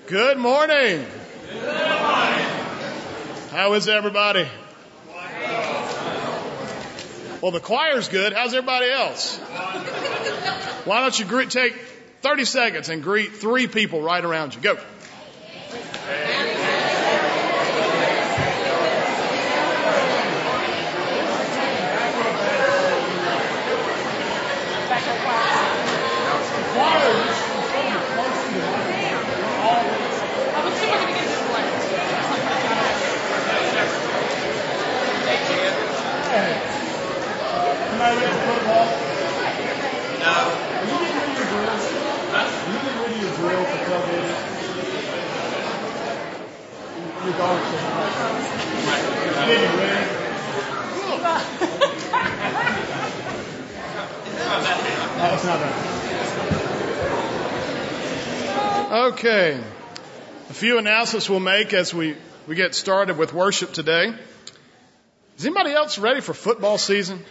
Good morning. Good morning. How is everybody? Well, the choir's good. How's everybody else? Why don't you take 30 seconds and greet 3 people right around you. Go. Okay. A few announcements we'll make as we get started with worship today. Is anybody else ready for football season?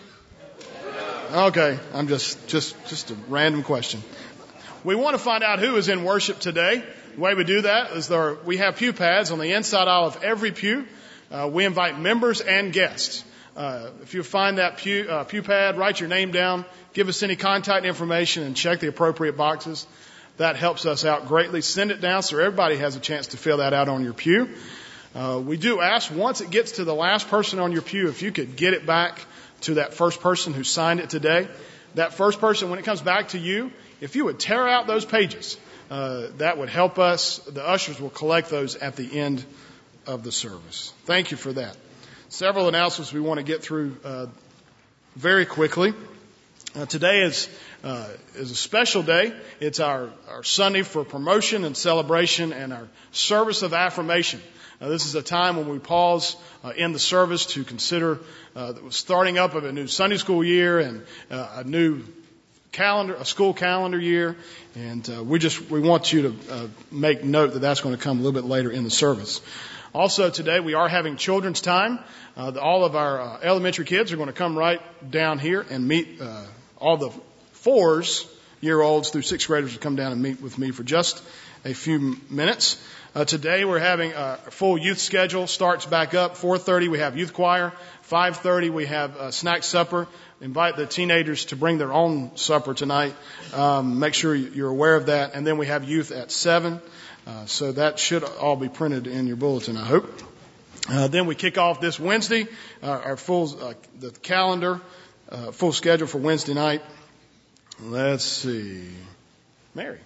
Okay, I'm just a random question. We want to find out who is in worship today. The way we do that is we have pew pads on the inside aisle of every pew. We invite members and guests. If you find that pew pad, write your name down, give us any contact information, and check the appropriate boxes. That helps us out greatly. Send it down so everybody has a chance to fill that out on your pew. We do ask once it gets to the last person on your pew, if you could get it back to that first person who signed it today. That first person, when it comes back to you, if you would tear out those pages, that would help us. The ushers will collect those at the end of the service. Thank you for that. Several announcements we want to get through very quickly. Today is a special day. It's our Sunday for promotion and celebration and our service of affirmation. This is a time when we pause in the service to consider the starting up of a new Sunday school year and a new school calendar year. And we want you to make note that that's going to come a little bit later in the service. Also today we are having children's time. All of our elementary kids are going to come right down here and meet all the 4-year-olds through 6th graders will come down and meet with me for just a few minutes. Today we're having a full youth schedule. Starts back up 4:30. We have youth choir. 5:30 we have a snack supper. Invite the teenagers to bring their own supper tonight. Make sure you're aware of that. And then we have youth at 7. So that should all be printed in your bulletin, I hope. Then we kick off this Wednesday our the calendar. Full schedule for Wednesday night. Let's see. Mary.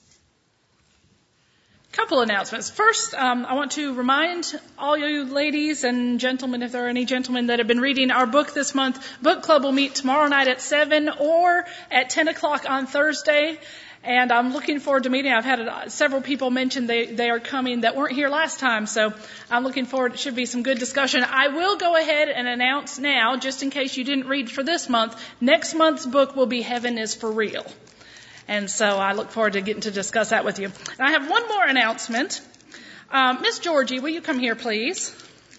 Couple announcements. First, I want to remind all you ladies and gentlemen, if there are any gentlemen that have been reading our book this month, book club will meet tomorrow night at 7 or at 10 o'clock on Thursday. And I'm looking forward to meeting. I've had several people mention they are coming that weren't here last time. So I'm looking forward. It should be some good discussion. I will go ahead and announce now, just in case you didn't read for this month, next month's book will be Heaven is for Real. And so I look forward to getting to discuss that with you. And I have one more announcement. Miss Georgie, will you come here, please?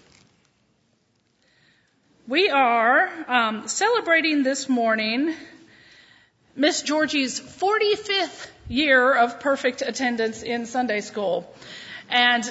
We are celebrating this morning Miss Georgie's 45th year of perfect attendance in Sunday school. And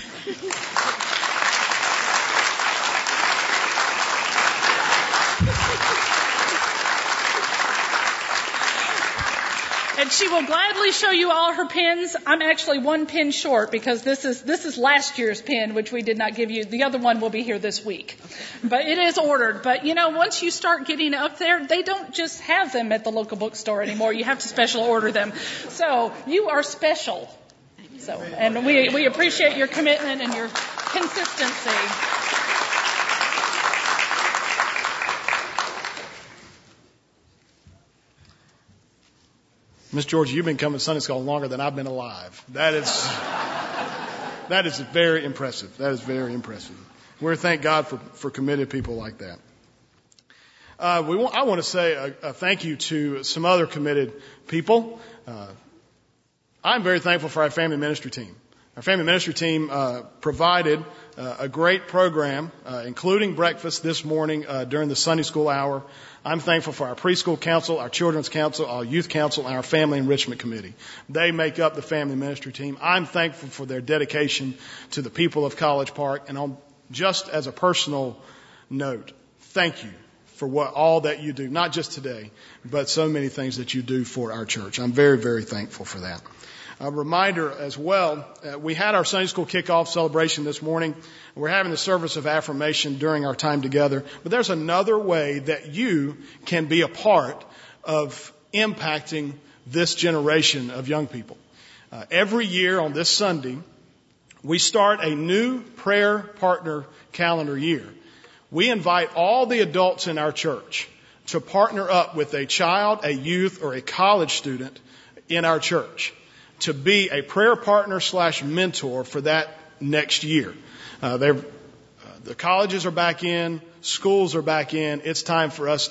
and she will gladly show you all her pins. I'm actually 1 pin short because this is last year's pin, which we did not give you. The other one will be here this week. But it is ordered. But, once you start getting up there, they don't just have them at the local bookstore anymore. You have to special order them. So you are special. And we appreciate your commitment and your consistency. Miss Georgia, you've been coming to Sunday school longer than I've been alive. That is very impressive. That is very impressive. We thank God for committed people like that. I want to say a thank you to some other committed people. I'm very thankful for our family ministry team. Our family ministry team provided a great program, including breakfast this morning during the Sunday school hour. I'm thankful for our preschool council, our children's council, our youth council, and our family enrichment committee. They make up the family ministry team. I'm thankful for their dedication to the people of College Park. And just as a personal note, thank you for all that you do, not just today, but so many things that you do for our church. I'm very, very thankful for that. A reminder as well, we had our Sunday school kickoff celebration this morning. We're having the service of affirmation during our time together. But there's another way that you can be a part of impacting this generation of young people. Every year on this Sunday, we start a new prayer partner calendar year. We invite all the adults in our church to partner up with a child, a youth, or a college student in our church to be a prayer partner / mentor for that next year. The colleges are back in, schools are back in. It's time for us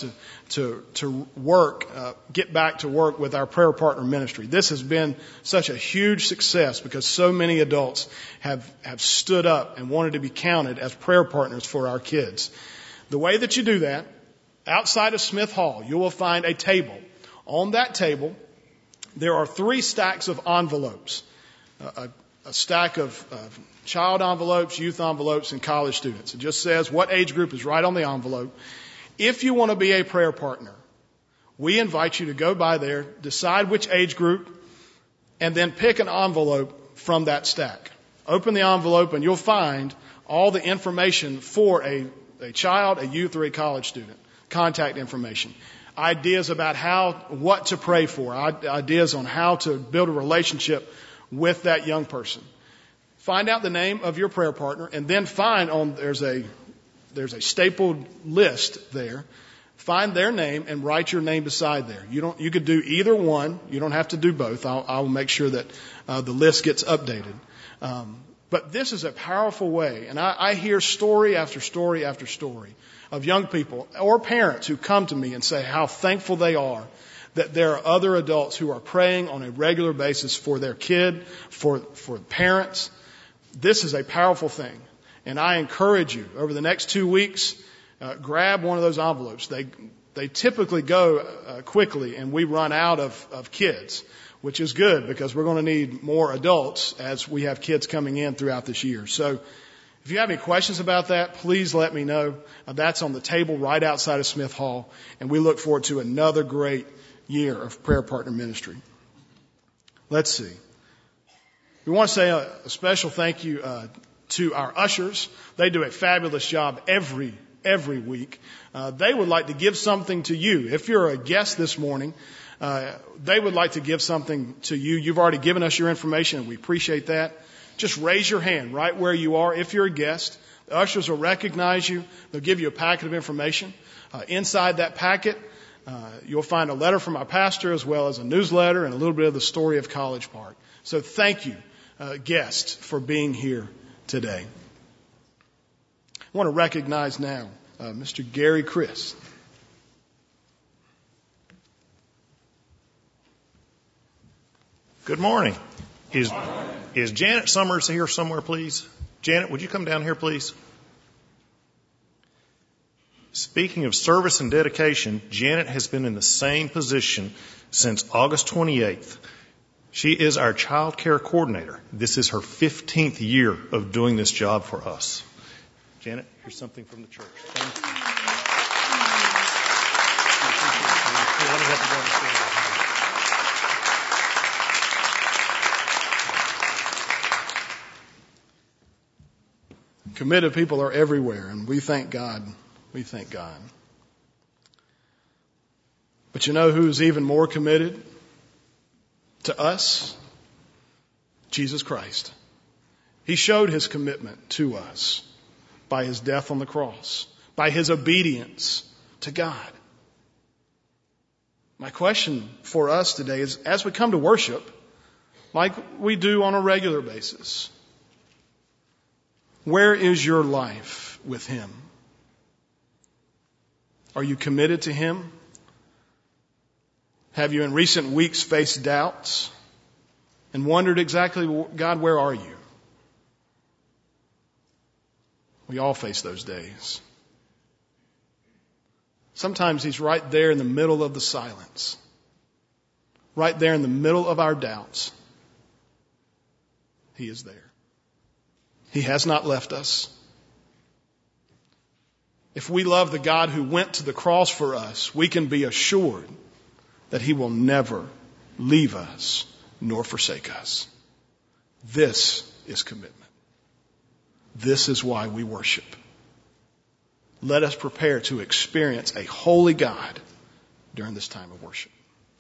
to work, get back to work with our prayer partner ministry. This has been such a huge success because so many adults have stood up and wanted to be counted as prayer partners for our kids. The way that you do that, outside of Smith Hall, you will find a table. On that table, there are 3 stacks of envelopes, a stack of child envelopes, youth envelopes, and college students. It just says what age group is right on the envelope. If you want to be a prayer partner, we invite you to go by there, decide which age group, and then pick an envelope from that stack. Open the envelope and you'll find all the information for a child, a youth, or a college student. Contact information. Ideas about what to pray for, ideas on how to build a relationship with that young person. Find out the name of your prayer partner and then there's a stapled list there. Find their name and write your name beside there. You could do either one. You don't have to do both. I'll make sure that the list gets updated. But this is a powerful way. And I hear story after story after story of young people or parents who come to me and say how thankful they are that there are other adults who are praying on a regular basis for their kid, for parents. This is a powerful thing. And I encourage you, over the next 2 weeks, grab one of those envelopes. They typically go quickly, and we run out of kids, which is good because we're going to need more adults as we have kids coming in throughout this year. So if you have any questions about that, please let me know. That's on the table right outside of Smith Hall, and we look forward to another great year of prayer partner ministry. Let's see. We want to say a special thank you to our ushers. They do a fabulous job every week. They would like to give something to you. If you're a guest this morning, they would like to give something to you. You've already given us your information, and we appreciate that. Just raise your hand right where you are if you're a guest. The ushers will recognize you. They'll give you a packet of information. Inside that packet, you'll find a letter from our pastor as well as a newsletter and a little bit of the story of College Park. So thank you, guests, for being here today. I want to recognize now Mr. Gary Chris. Good morning. Is Janet Summers here somewhere, please? Janet, would you come down here, please? Speaking of service and dedication, Janet has been in the same position since August 28th. She is our child care coordinator. This is her 15th year of doing this job for us. Janet, here's something from the church. Thank you. Committed people are everywhere, and we thank God. We thank God. But you know who's even more committed to us? Jesus Christ. He showed his commitment to us by his death on the cross, by his obedience to God. My question for us today is, as we come to worship, like we do on a regular basis, where is your life with him? Are you committed to him? Have you in recent weeks faced doubts and wondered exactly, God, where are you? We all face those days. Sometimes He's right there in the middle of the silence, right there in the middle of our doubts. He is there. He has not left us. If we love the God who went to the cross for us, we can be assured that He will never leave us nor forsake us. This is commitment. This is why we worship. Let us prepare to experience a holy God during this time of worship.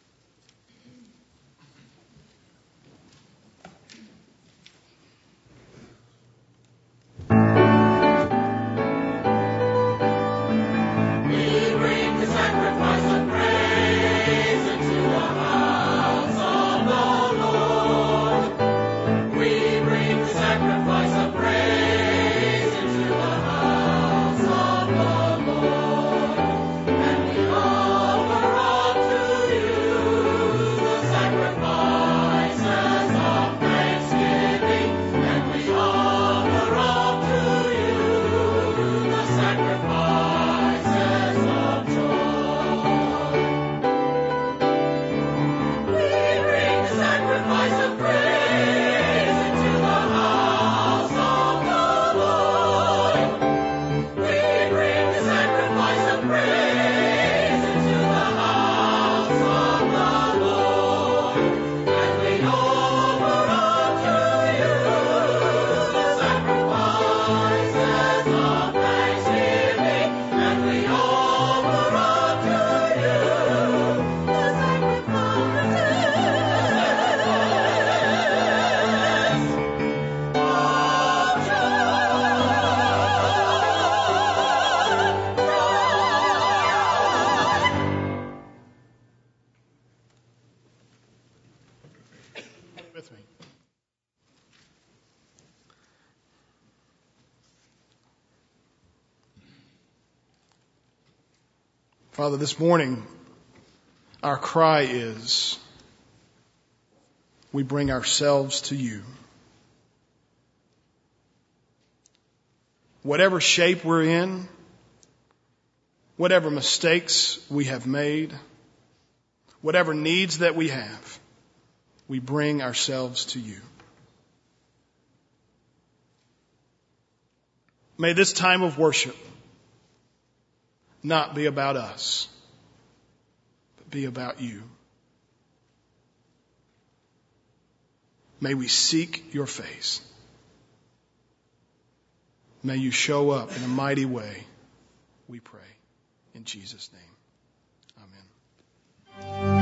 With me. Father, this morning, our cry is, we bring ourselves to you. Whatever shape we're in, whatever mistakes we have made, whatever needs that we have, we bring ourselves to you. May this time of worship not be about us, but be about you. May we seek your face. May you show up in a mighty way, we pray. In Jesus' name, amen.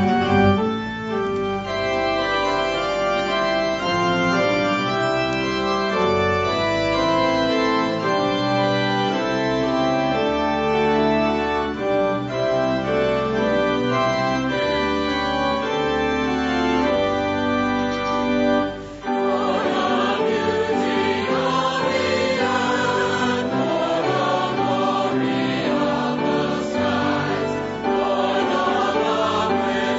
Glory of the skies, Lord of the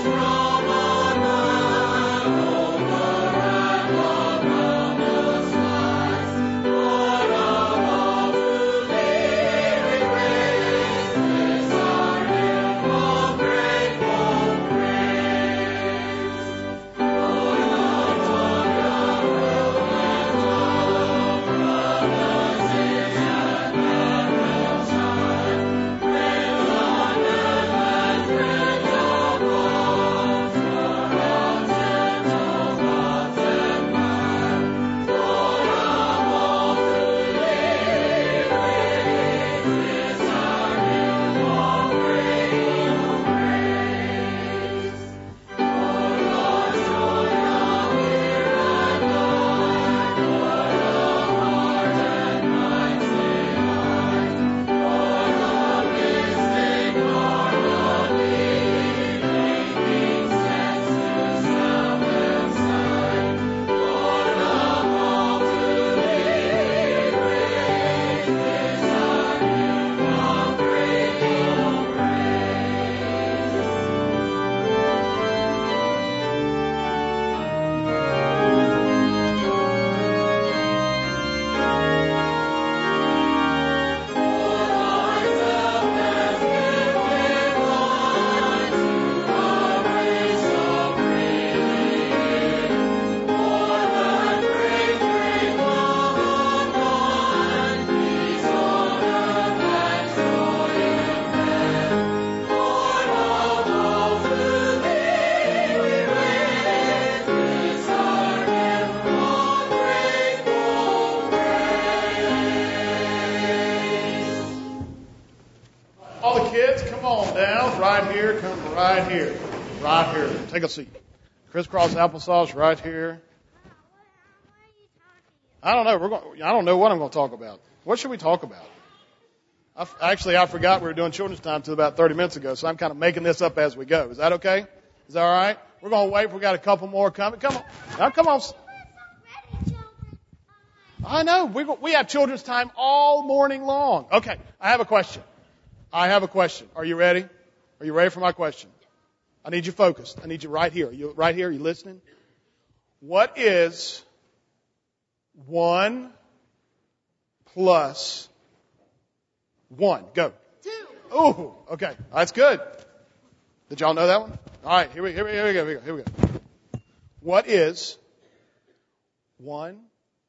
here, come right here. Right here. Take a seat. Crisscross applesauce right here. I don't know. I don't know what I'm going to talk about. What should we talk about? I forgot we were doing children's time till about 30 minutes ago, so I'm kind of making this up as we go. Is that okay? Is that all right? We're going to wait. We've got a couple more coming. Come on. Now, come on. I know. We have children's time all morning long. Okay. I have a question. Are you ready? Are you ready for my question? I need you focused. I need you right here. Are you right here? Are you listening? What is 1 plus 1? Go. 2. Ooh, okay. That's good. Did y'all know that one? All right, here we go. What is 1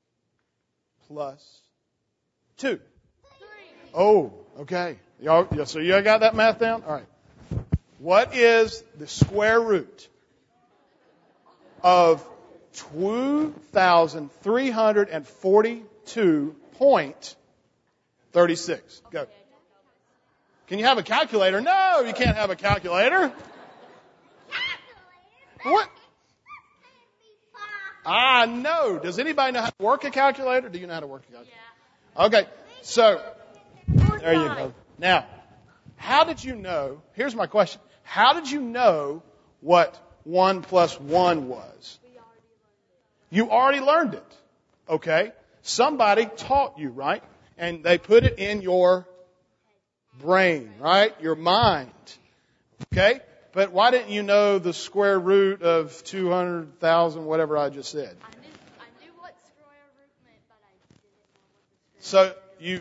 plus 2? 3. Oh, okay. So you got that math down? All right. What is the square root of 2,342.36? Go. Can you have a calculator? No, you can't have a calculator. What? I know. Does anybody know how to work a calculator? Do you know how to work a calculator? Yeah. Okay. So, there you go. Now, how did you know? Here's my question. How did you know what 1 plus 1 was? You already learned it. Okay. Somebody taught you, right? And they put it in your brain, right? Your mind. Okay? But why didn't you know the square root of 200,000, whatever I just said? I knew what square root meant, but I didn't know what the So you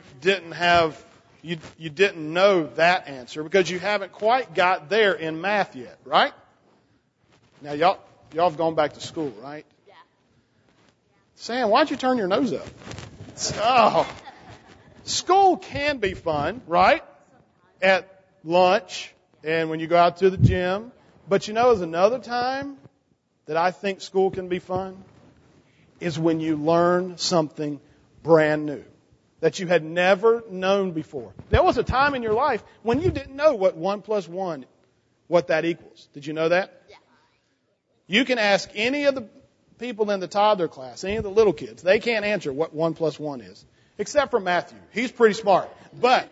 didn't know that answer because you haven't quite got there in math yet, right? Now y'all have gone back to school, right? Yeah. Sam, why'd you turn your nose up? Oh. School can be fun, right? At lunch and when you go out to the gym. But you know, there's another time that I think school can be fun is when you learn something brand new that you had never known before. There was a time in your life when you didn't know what 1 plus 1, what that equals. Did you know that? Yeah. You can ask any of the people in the toddler class, any of the little kids. They can't answer what 1 plus 1 is. Except for Matthew. He's pretty smart. But,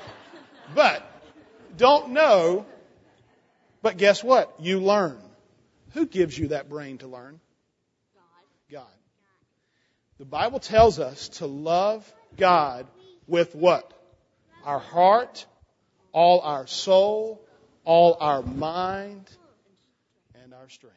don't know. But guess what? You learn. Who gives you that brain to learn? God. The Bible tells us to love God with what? Our heart, all our soul, all our mind, and our strength.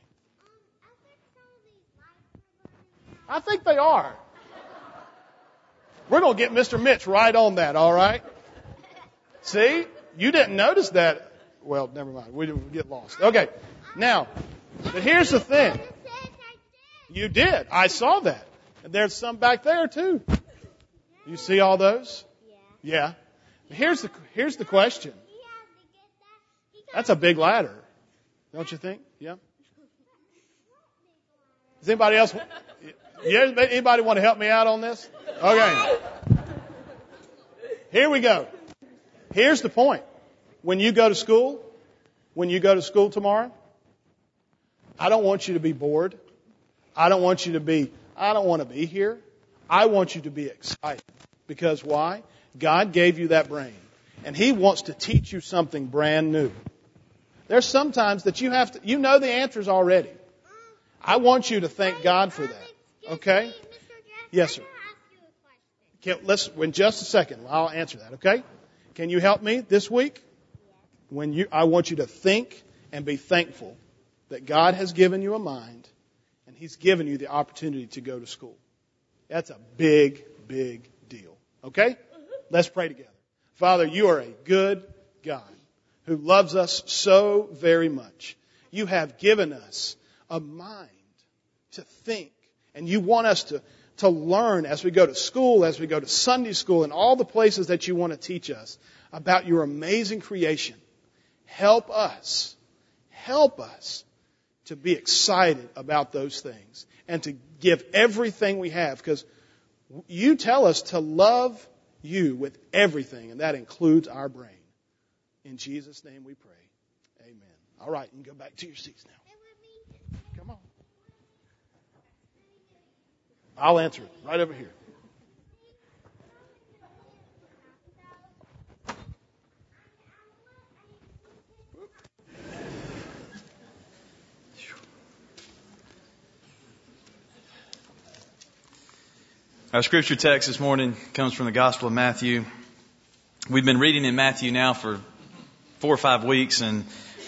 I think they are. We're going to get Mr. Mitch right on that, all right? See? You didn't notice that. Well, never mind. We didn't get lost. Okay. Now, but here's the thing. You did. I saw that. And there's some back there, too. You see all those? Yeah. Here's the question. That's a big ladder. Don't you think? Yeah. Does anybody else? Anybody want to help me out on this? Okay. Here we go. Here's the point. When you go to school tomorrow, I don't want you to be bored. I don't want to be here. I want you to be excited. Because why? God gave you that brain. And He wants to teach you something brand new. There's sometimes that you know the answers already. I want you to thank God for that. Okay? Yes, sir. In just a second, I'll answer that, okay? Can you help me this week? I want you to think and be thankful that God has given you a mind and He's given you the opportunity to go to school. That's a big, big deal. Okay? Let's pray together. Father, you are a good God who loves us so very much. You have given us a mind to think, and you want us to learn as we go to school, as we go to Sunday school, and all the places that you want to teach us about your amazing creation. Help us to be excited about those things and to give everything we have, because you tell us to love you with everything, and that includes our brain. In Jesus' name we pray. Amen. All right, you can go back to your seats now. Come on. I'll answer it right over here. Our scripture text this morning comes from the Gospel of Matthew. We've been reading in Matthew now for 4 or 5 weeks, and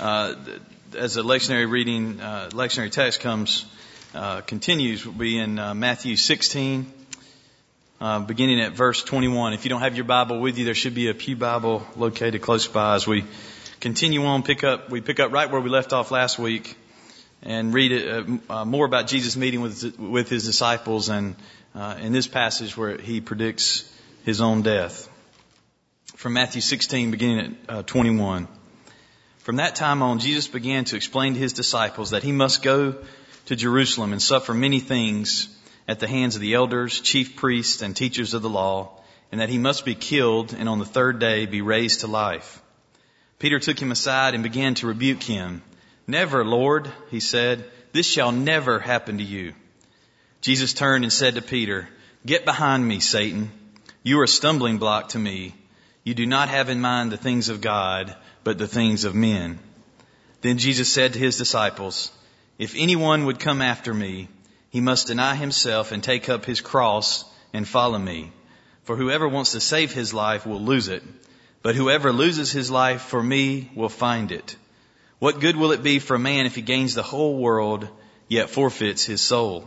as the lectionary text continues, we'll be in Matthew 16, beginning at verse 21. If you don't have your Bible with you, there should be a pew Bible located close by. As we continue on, we pick up right where we left off last week, and read more about Jesus' meeting with his disciples, and in this passage where he predicts his own death. From Matthew 16, beginning at 21. From that time on, Jesus began to explain to his disciples that he must go to Jerusalem and suffer many things at the hands of the elders, chief priests, and teachers of the law, and that he must be killed and on the third day be raised to life. Peter took him aside and began to rebuke him. "Never, Lord," he said, "this shall never happen to you." Jesus turned and said to Peter, "Get behind me, Satan. You are a stumbling block to me. You do not have in mind the things of God, but the things of men." Then Jesus said to his disciples, "If anyone would come after me, he must deny himself and take up his cross and follow me. For whoever wants to save his life will lose it, but whoever loses his life for me will find it. What good will it be for a man if he gains the whole world, yet forfeits his soul?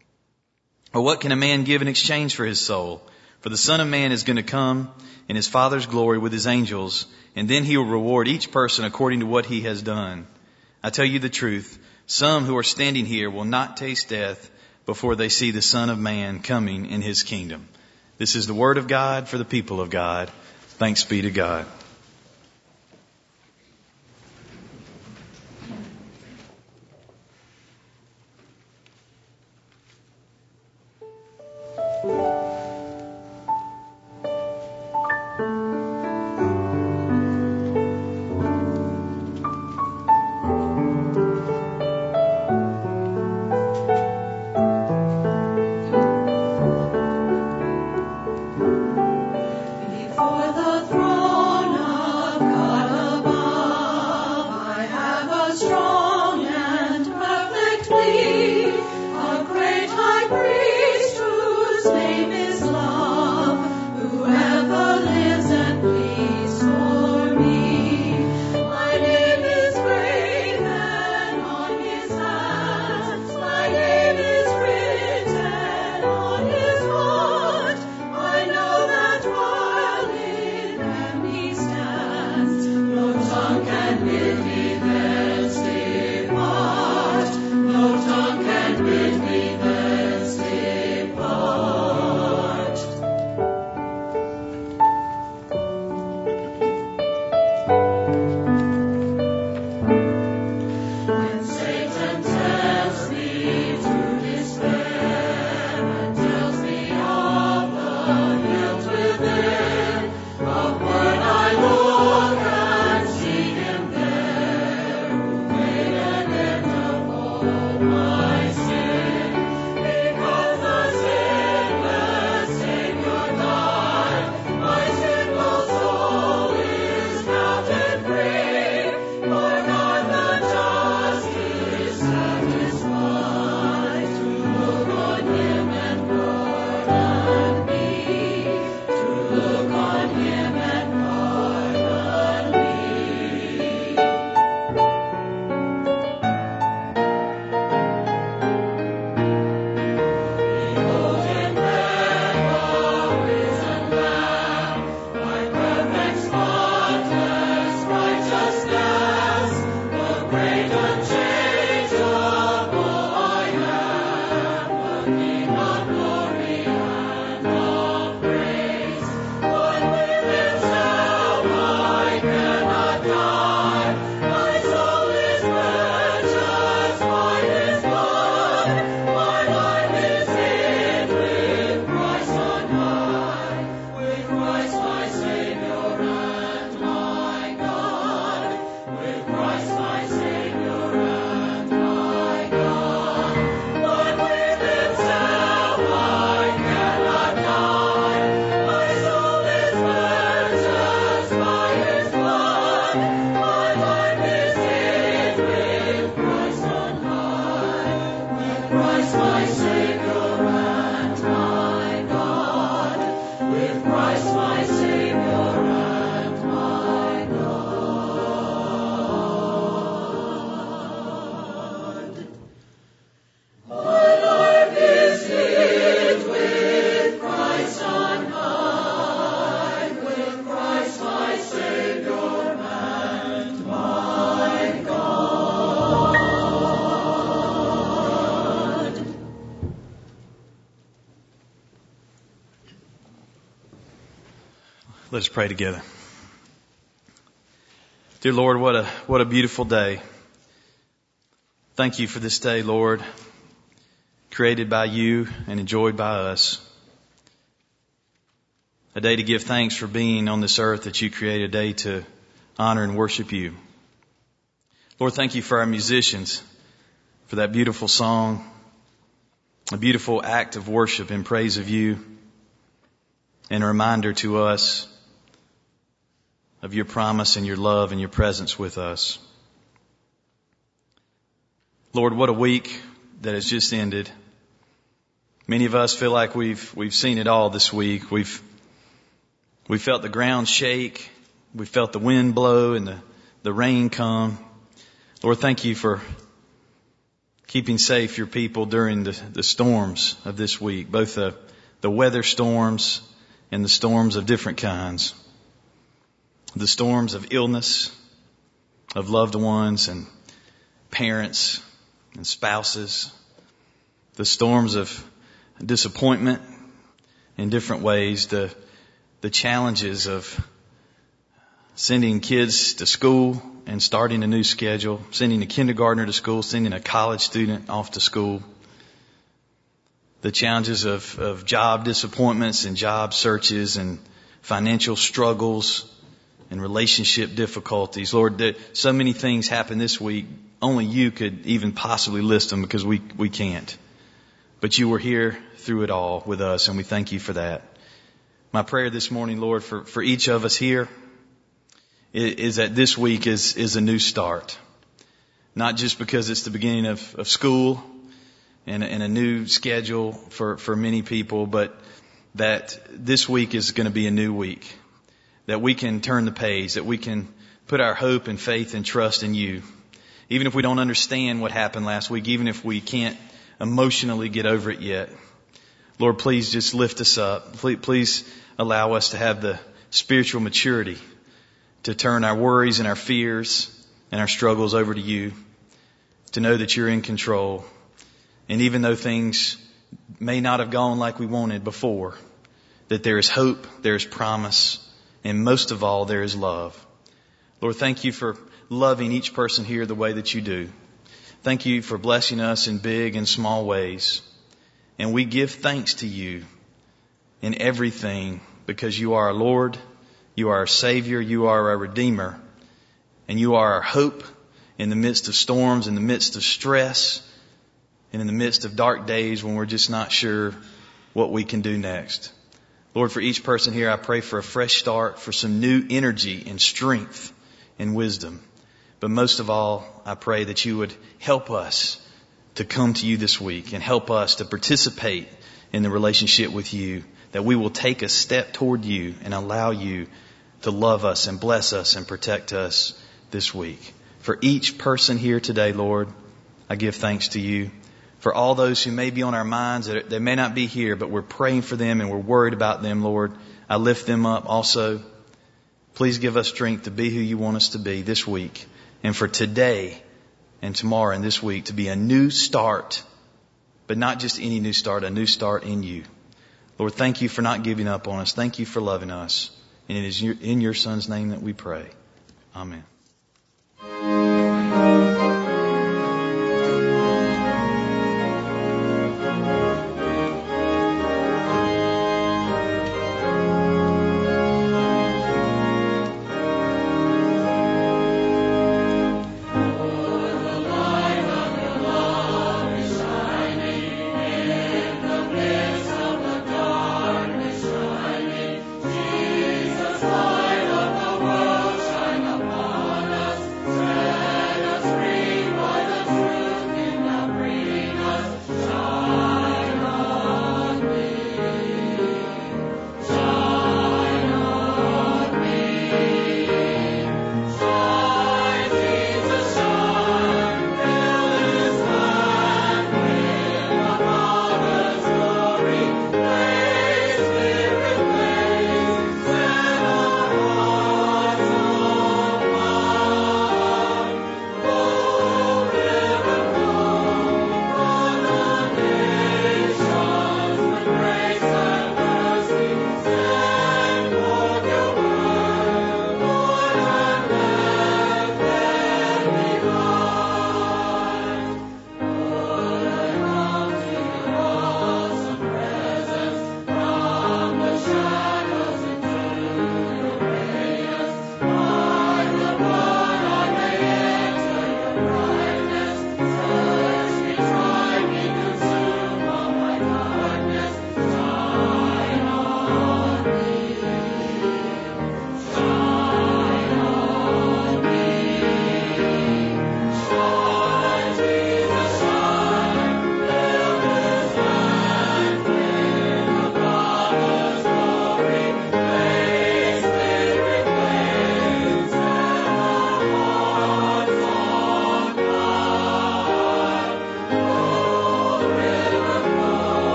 Or what can a man give in exchange for his soul? For the Son of Man is going to come in his Father's glory with his angels, and then he will reward each person according to what he has done. I tell you the truth, some who are standing here will not taste death before they see the Son of Man coming in his kingdom." This is the word of God for the people of God. Thanks be to God. Before the throne of God above, I have a strong and perfect plea, a great high priest whose name Let us pray together. Dear Lord, what a beautiful day. Thank you for this day, Lord, created by you and enjoyed by us. A day to give thanks for being on this earth that you created, a day to honor and worship you. Lord, thank you for our musicians, for that beautiful song, a beautiful act of worship and praise of you, and a reminder to us of your promise and your love and your presence with us. Lord, what a week that has just ended. Many of us feel like we've seen it all this week. We've felt the ground shake. We felt the wind blow and the rain come. Lord, thank you for keeping safe your people during the storms of this week, both the weather storms and the storms of different kinds. The storms of illness, of loved ones and parents and spouses. The storms of disappointment in different ways. The challenges of sending kids to school and starting a new schedule. Sending a kindergartner to school, sending a college student off to school. The challenges of job disappointments and job searches and financial struggles and relationship difficulties. Lord, so many things happened this week. Only you could even possibly list them because we can't. But you were here through it all with us, and we thank you for that. My prayer this morning, Lord, for each of us here is that this week is a new start. Not just because it's the beginning of school and a new schedule for many people, but that this week is going to be a new week. That we can turn the page, that we can put our hope and faith and trust in you. Even if we don't understand what happened last week, even if we can't emotionally get over it yet. Lord, please just lift us up. Please allow us to have the spiritual maturity to turn our worries and our fears and our struggles over to you, to know that you're in control. And even though things may not have gone like we wanted before, that there is hope, there is promise, and most of all, there is love. Lord, thank you for loving each person here the way that you do. Thank you for blessing us in big and small ways. And we give thanks to you in everything because you are our Lord, you are our Savior, you are our Redeemer, and you are our hope in the midst of storms, in the midst of stress, and in the midst of dark days when we're just not sure what we can do next. Lord, for each person here, I pray for a fresh start, for some new energy and strength and wisdom. But most of all, I pray that you would help us to come to you this week and help us to participate in the relationship with you, that we will take a step toward you and allow you to love us and bless us and protect us this week. For each person here today, Lord, I give thanks to you. For all those who may be on our minds, that they may not be here, but we're praying for them and we're worried about them, Lord, I lift them up also. Please give us strength to be who you want us to be this week. And for today and tomorrow and this week to be a new start, but not just any new start, a new start in you. Lord, thank you for not giving up on us. Thank you for loving us. And it is in your Son's name that we pray. Amen. Jesus, light of the world, shine upon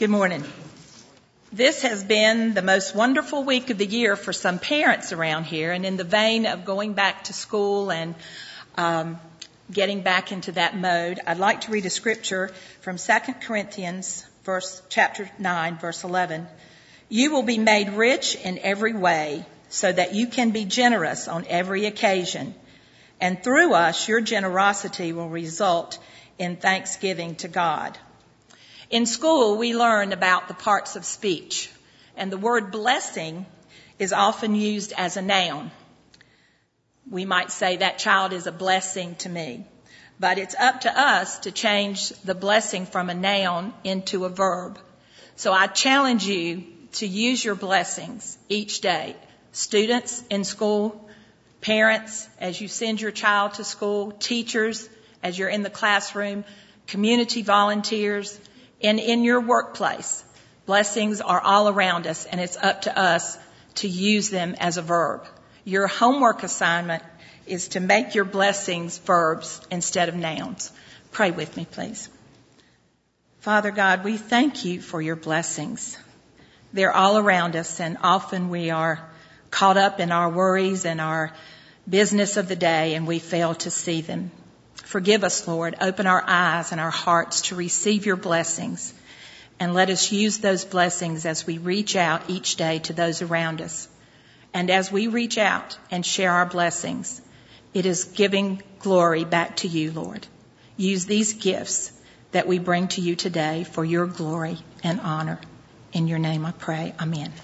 Good morning. This has been the most wonderful week of the year for some parents around here, and in the vein of going back to school and getting back into that mode, I'd like to read a scripture from 2 Corinthians chapter 9, verse 11. You will be made rich in every way so that you can be generous on every occasion, and through us your generosity will result in thanksgiving to God. In school, we learn about the parts of speech, and the word blessing is often used as a noun. We might say that child is a blessing to me, but it's up to us to change the blessing from a noun into a verb. So I challenge you to use your blessings each day. Students in school, parents as you send your child to school, teachers as you're in the classroom, community volunteers, and in your workplace. Blessings are all around us, and it's up to us to use them as a verb. Your homework assignment is to make your blessings verbs instead of nouns. Pray with me, please. Father God, we thank you for your blessings. They're all around us, and often we are caught up in our worries and our business of the day, and we fail to see them. Forgive us, Lord. Open our eyes and our hearts to receive your blessings, and let us use those blessings as we reach out each day to those around us. And as we reach out and share our blessings, it is giving glory back to you, Lord. Use these gifts that we bring to you today for your glory and honor. In your name I pray. Amen.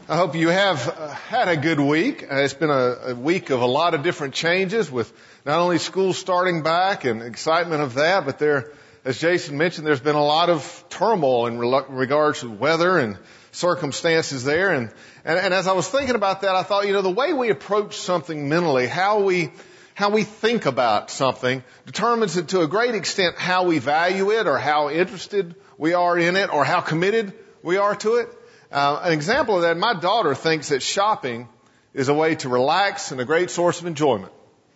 I hope you have had a good week. It's been a week of a lot of different changes with not only school starting back and excitement of that, but there, as Jason mentioned, there's been a lot of turmoil in regards to weather and circumstances there. And as I was thinking about that, I thought, the way we approach something mentally, how we think about something determines it to a great extent how we value it or how interested we are in it or how committed we are to it. An example of that, my daughter thinks that shopping is a way to relax and a great source of enjoyment.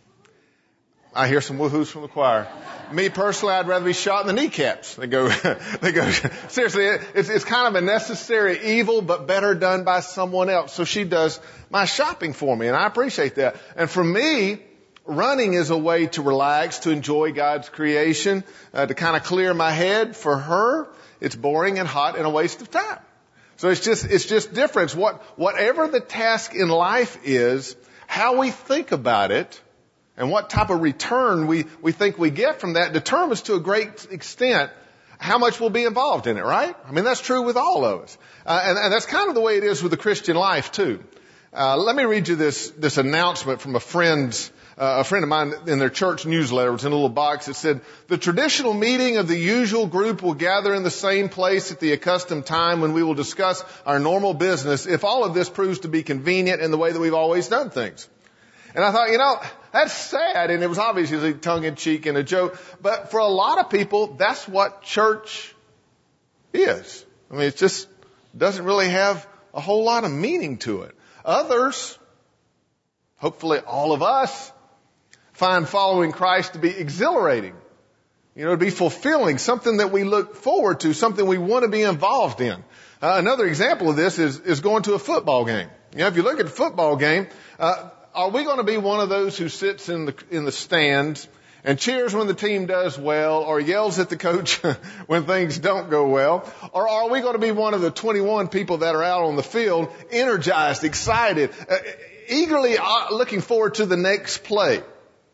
I hear some woohoos from the choir. Me personally, I'd rather be shot in the kneecaps. They go, seriously, it's kind of a necessary evil, but better done by someone else. So she does my shopping for me, and I appreciate that. And for me, running is a way to relax, to enjoy God's creation, to kind of clear my head. For her, it's boring and hot and a waste of time. So it's just difference. Whatever the task in life is, how we think about it and what type of return we think we get from that determines to a great extent how much we'll be involved in it, right? I mean, that's true with all of us. And that's kind of the way it is with the Christian life too. Let me read you this announcement from a friend of mine in their church newsletter. It was in a little box. It said, the traditional meeting of the usual group will gather in the same place at the accustomed time when we will discuss our normal business if all of this proves to be convenient in the way that we've always done things. And I thought, that's sad. And it was obviously tongue-in-cheek and a joke. But for a lot of people, that's what church is. I mean, it just doesn't really have a whole lot of meaning to it. Others, hopefully all of us, find following Christ to be exhilarating, to be fulfilling, something that we look forward to, something we want to be involved in. Another example of this is going to a football game. If you look at a football game, are we going to be one of those who sits in the stands and cheers when the team does well or yells at the coach when things don't go well? Or are we going to be one of the 21 people that are out on the field, energized, excited, eagerly looking forward to the next play?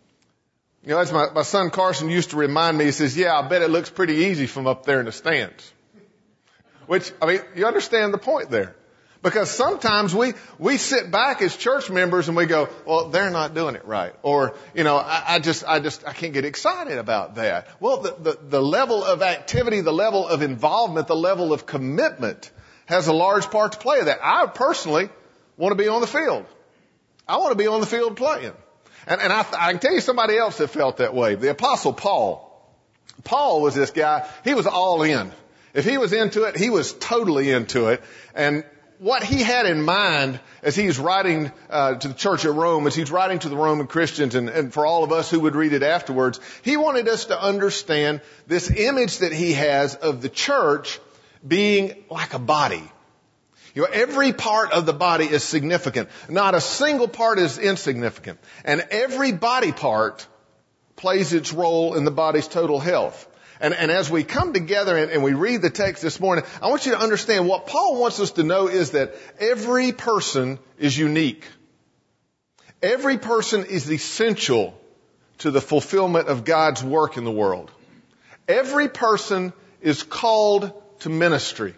As my son Carson used to remind me, he says, I bet it looks pretty easy from up there in the stands. Which, you understand the point there. Because sometimes we sit back as church members and we go, well, they're not doing it right. Or, I can't get excited about that. Well, the level of activity, the level of involvement, the level of commitment has a large part to play in that. I personally want to be on the field. I want to be on the field playing. And I can tell you somebody else that felt that way. The Apostle Paul. Paul was this guy. He was all in. If he was into it, he was totally into it. And what he had in mind as he's writing to the church at Rome, as he's writing to the Roman Christians and for all of us who would read it afterwards, he wanted us to understand this image that he has of the church being like a body. Every part of the body is significant. Not a single part is insignificant. And every body part plays its role in the body's total health. And as we come together and we read the text this morning, I want you to understand what Paul wants us to know is that every person is unique. Every person is essential to the fulfillment of God's work in the world. Every person is called to ministry.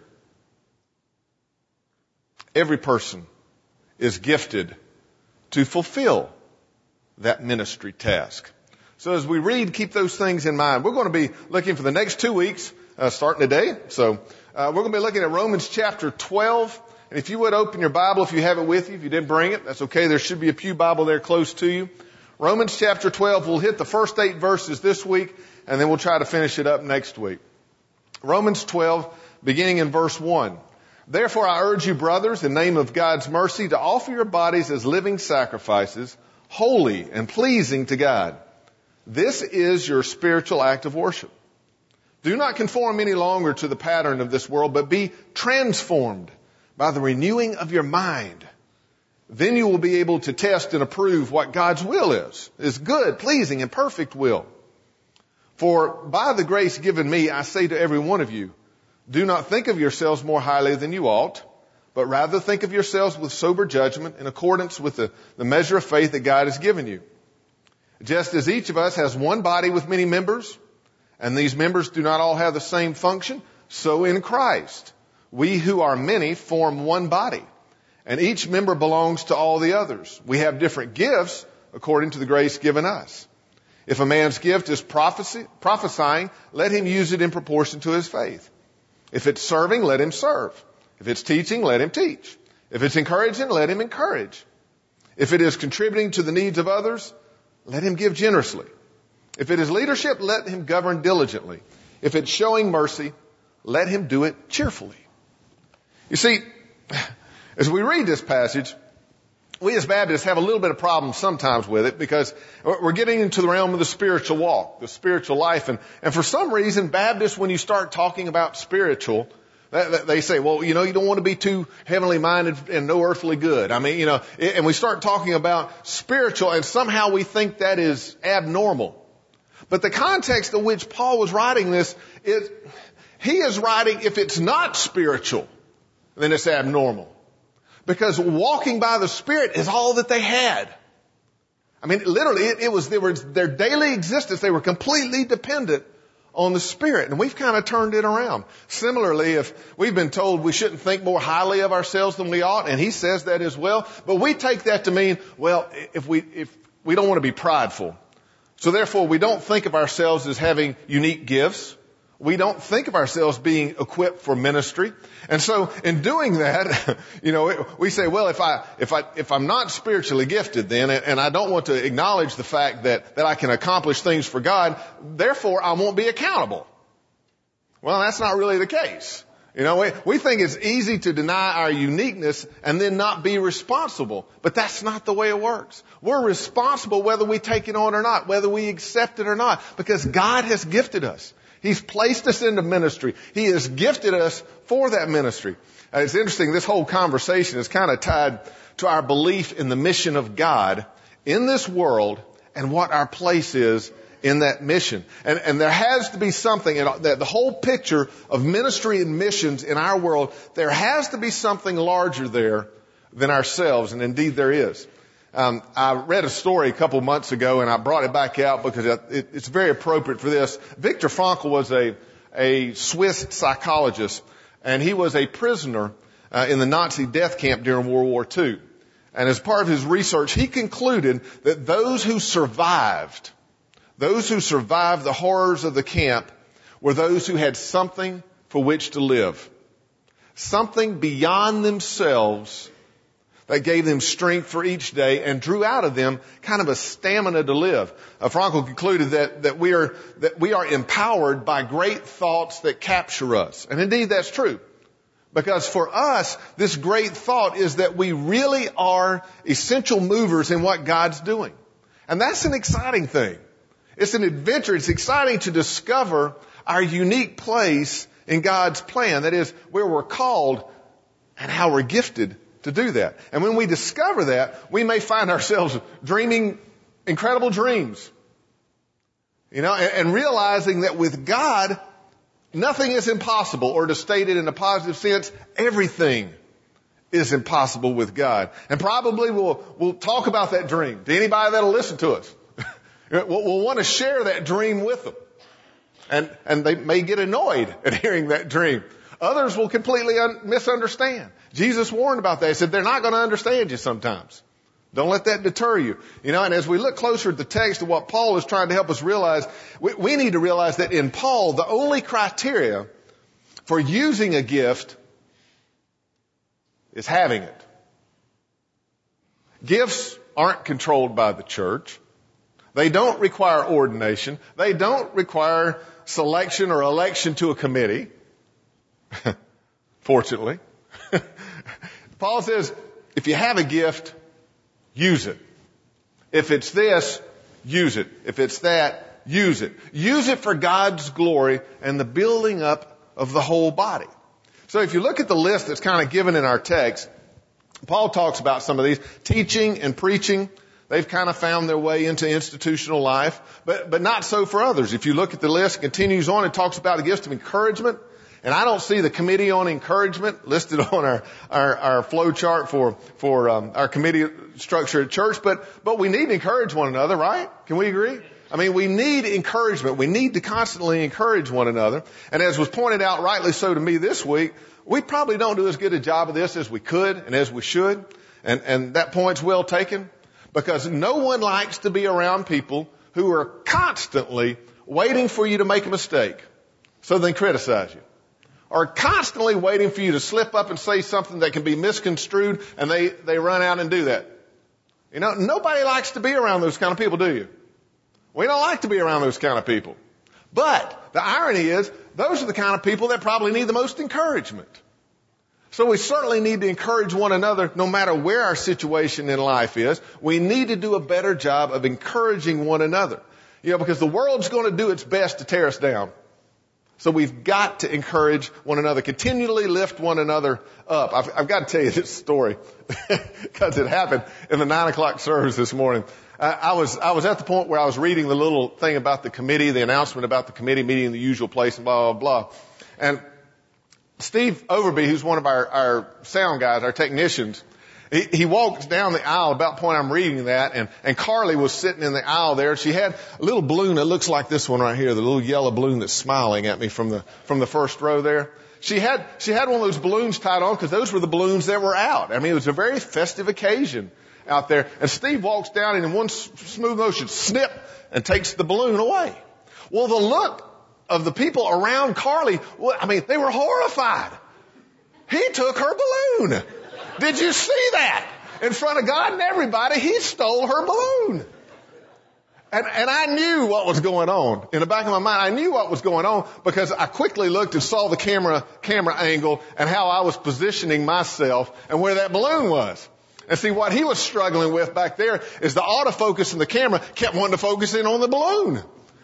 Every person is gifted to fulfill that ministry task. So as we read, keep those things in mind. We're going to be looking for the next 2 weeks, starting today. So we're going to be looking at Romans chapter 12. And if you would open your Bible, if you have it with you, if you didn't bring it, that's okay. There should be a pew Bible there close to you. Romans chapter 12, we'll hit the first 8 verses this week, and then we'll try to finish it up next week. Romans 12, beginning in verse 1. Therefore, I urge you, brothers, in the name of God's mercy, to offer your bodies as living sacrifices, holy and pleasing to God. This is your spiritual act of worship. Do not conform any longer to the pattern of this world, but be transformed by the renewing of your mind. Then you will be able to test and approve what God's will is good, pleasing, and perfect will. For by the grace given me, I say to every one of you, do not think of yourselves more highly than you ought, but rather think of yourselves with sober judgment in accordance with the measure of faith that God has given you. Just as each of us has one body with many members, and these members do not all have the same function, so in Christ, we who are many form one body, and each member belongs to all the others. We have different gifts according to the grace given us. If a man's gift is prophesying, let him use it in proportion to his faith. If it's serving, let him serve. If it's teaching, let him teach. If it's encouraging, let him encourage. If it is contributing to the needs of others, let him give generously. If it is leadership, let him govern diligently. If it's showing mercy, let him do it cheerfully. You see, as we read this passage, we as Baptists have a little bit of problem sometimes with it because we're getting into the realm of the spiritual walk, the spiritual life. And for some reason, Baptists, when you start talking about spiritual, they say, well, you don't want to be too heavenly minded and no earthly good. I mean, and we start talking about spiritual and somehow we think that is abnormal. But the context in which Paul was writing this is, he is writing, if it's not spiritual, then it's abnormal. Because walking by the Spirit is all that they had. I mean, literally, it was their daily existence. They were completely dependent on the Spirit. And we've kind of turned it around. Similarly, if we've been told we shouldn't think more highly of ourselves than we ought, and he says that as well, but we take that to mean, well, if we don't want to be prideful. So therefore, we don't think of ourselves as having unique gifts. We don't think of ourselves being equipped for ministry. And so in doing that, we say, well, if I'm not spiritually gifted then, and I don't want to acknowledge the fact that I can accomplish things for God, therefore I won't be accountable. Well, that's not really the case. We think it's easy to deny our uniqueness and then not be responsible. But that's not the way it works. We're responsible whether we take it on or not, whether we accept it or not, because God has gifted us. He's placed us into ministry. He has gifted us for that ministry. It's interesting, this whole conversation is kind of tied to our belief in the mission of God in this world and what our place is in that mission. And there has to be something, that the whole picture of ministry and missions in our world, there has to be something larger there than ourselves, and indeed there is. I read a story a couple months ago, and I brought it back out because it's very appropriate for this. Viktor Frankl was a Swiss psychologist, and he was a prisoner in the Nazi death camp during World War II. And as part of his research, he concluded that those who survived the horrors of the camp were those who had something for which to live. Something beyond themselves that gave them strength for each day and drew out of them kind of a stamina to live. Frankl concluded that we are empowered by great thoughts that capture us. And indeed that's true. Because for us, this great thought is that we really are essential movers in what God's doing. And that's an exciting thing. It's an adventure. It's exciting to discover our unique place in God's plan. That is, where we're called and how we're gifted to do that. And when we discover that, we may find ourselves dreaming incredible dreams. And realizing that with God, nothing is impossible, or to state it in a positive sense, everything is impossible with God. And probably we'll talk about that dream to anybody that'll listen to us. We'll want to share that dream with them. And they may get annoyed at hearing that dream. Others will completely misunderstand. Jesus warned about that. He said, they're not going to understand you sometimes. Don't let that deter you. And as we look closer at the text of what Paul is trying to help us realize, we need to realize that in Paul, the only criteria for using a gift is having it. Gifts aren't controlled by the church. They don't require ordination. They don't require selection or election to a committee. Fortunately. Paul says, if you have a gift, use it. If it's this, use it. If it's that, use it. Use it for God's glory and the building up of the whole body. So if you look at the list that's kind of given in our text, Paul talks about some of these. Teaching and preaching, they've kind of found their way into institutional life, but not so for others. If you look at the list, it continues on, it talks about the gifts of encouragement. And I don't see the committee on encouragement listed on our flow chart for our committee structure at church, but we need to encourage one another, right? Can we agree? I mean, we need encouragement. We need to constantly encourage one another. And as was pointed out rightly so to me this week, We probably don't do as good a job of this as we could and as we should. And that point's well taken, because no one likes to be around people who are constantly waiting for you to make a mistake so they can criticize you, or constantly waiting for you to slip up and say something that can be misconstrued, and they run out and do that. You know, nobody likes to be around those kind of people, do you? We don't like to be around those kind of people. But the irony is, those are the kind of people that probably need the most encouragement. So we certainly need to encourage one another no matter where our situation in life is. We need to do a better job of encouraging one another. You know, because the world's going to do its best to tear us down. So we've got to encourage one another, continually lift one another up. I've got to tell you this story because it happened in the 9 o'clock service this morning. I was at the point where I was reading the little thing about the committee, the announcement about the committee meeting in the usual place and blah, blah, blah. And Steve Overby, who's one of our sound guys, our technicians, he walks down the aisle about the point I'm reading that, and Carly was sitting in the aisle there. She had a little balloon that looks like this one right here, the little yellow balloon that's smiling at me from the first row there. She had one of those balloons tied on because those were the balloons that were out. I mean, it was a very festive occasion out there. And Steve walks down and in one smooth motion, snip, and takes the balloon away. Well, the look of the people around Carly, I mean, they were horrified. He took her balloon. Did you see that? In front of God and everybody, he stole her balloon. And I knew what was going on. In the back of my mind, I knew what was going on because I quickly looked and saw the camera angle and how I was positioning myself and where that balloon was. And see, what he was struggling with back there is the autofocus in the camera kept wanting to focus in on the balloon.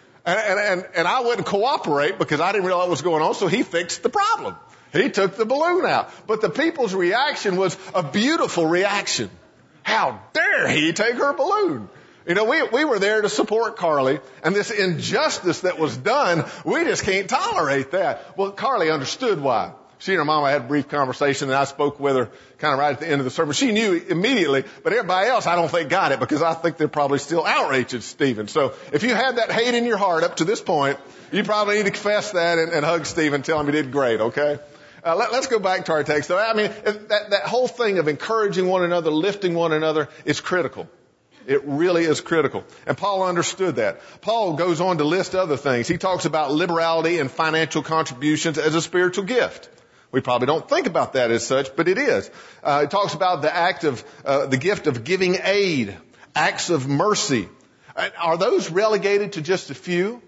And I wouldn't cooperate because I didn't realize what was going on, so he fixed the problem. He took the balloon out. But the people's reaction was a beautiful reaction. How dare he take her balloon? You know, we were there to support Carly, and this injustice that was done, we just can't tolerate that. Well, Carly understood why. She and her mama had a brief conversation, and I spoke with her kind of right at the end of the service. She knew immediately, but everybody else I don't think got it because I think they're probably still outraged at Stephen. So if you had that hate in your heart up to this point, you probably need to confess that and hug Stephen, tell him he did great, okay? Let's go back to our text. I mean, that whole thing of encouraging one another, lifting one another is critical. It really is critical. And Paul understood that. Paul goes on to list other things. He talks about liberality and financial contributions as a spiritual gift. We probably don't think about that as such, but it is. He talks about the gift of giving aid, acts of mercy. Are those relegated to just a few?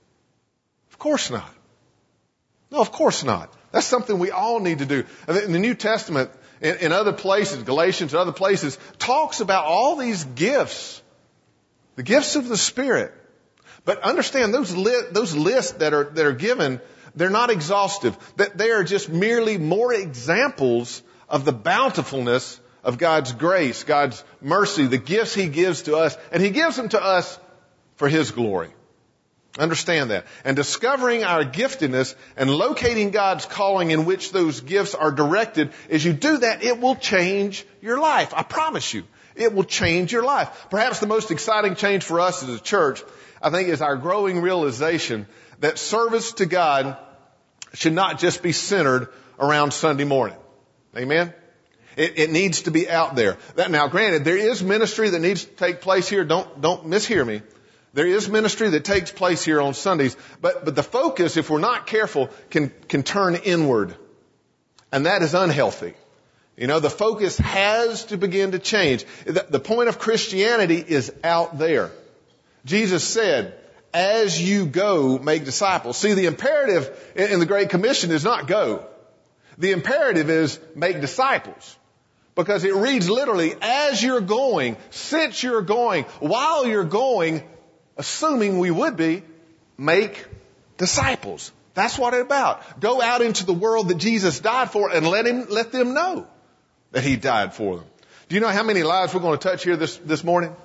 Of course not. No, of course not. That's something we all need to do. In the New Testament, in other places, Galatians and other places, talks about all these gifts, the gifts of the Spirit. But understand those lists that are given, they're not exhaustive. That they are just merely more examples of the bountifulness of God's grace, God's mercy, the gifts He gives to us, and He gives them to us for His glory. Understand that. And discovering our giftedness and locating God's calling in which those gifts are directed, as you do that, it will change your life. I promise you, it will change your life. Perhaps the most exciting change for us as a church, I think, is our growing realization that service to God should not just be centered around Sunday morning. Amen? It needs to be out there. Now, granted, there is ministry that needs to take place here. Don't mishear me. There is ministry that takes place here on Sundays, but the focus, if we're not careful, can turn inward. And that is unhealthy. You know, the focus has to begin to change. The point of Christianity is out there. Jesus said, as you go, make disciples. See, the imperative in the Great Commission is not go. The imperative is make disciples. Because it reads literally, as you're going, since you're going, while you're going, assuming we would be, make disciples. That's what it's about. Go out into the world that Jesus died for and let them know that He died for them. Do you know how many lives we're going to touch here this morning?